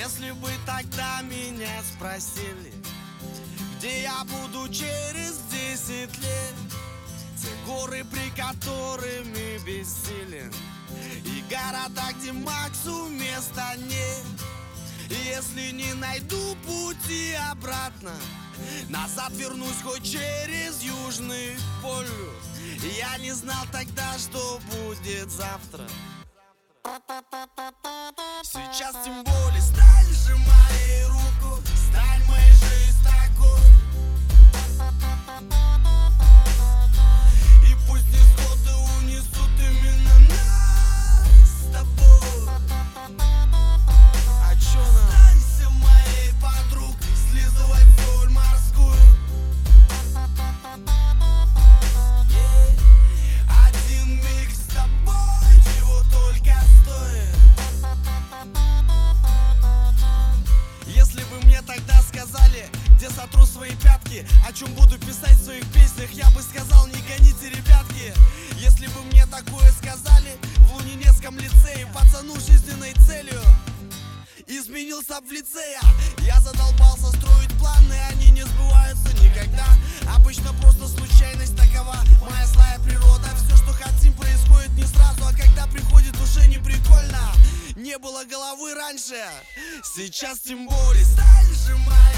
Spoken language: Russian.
Если бы тогда меня спросили, где я буду через 10 лет, те горы, при которыми бессилен, и города, где Максу места нет. И если не найду пути обратно, назад вернусь хоть через Южный полюс. Я не знал тогда, что будет завтра. Сейчас тем более сталь, сжимай руку, стань моей жизнь такой. И пусть несходы унесут именно нас с тобой. А чё нам? Останься моей подругой, слизывай соль морскую. Один миг с тобой чего только стоит. Если бы мне тогда сказали, где сотру свои пятки, о чем буду писать в своих песнях, я бы сказал: не гоните, ребятки. Если бы мне такое сказали в Лунинецком лицее, пацану жизненной целью изменился в лице я задолбался строить планы, они не сбываются никогда. Обычно просто случайность такова, моя злая природа. Все, что хотим, происходит не сразу, а когда приходит, уже не прикольно. Не было головы раньше, сейчас тем более сталь, сжимай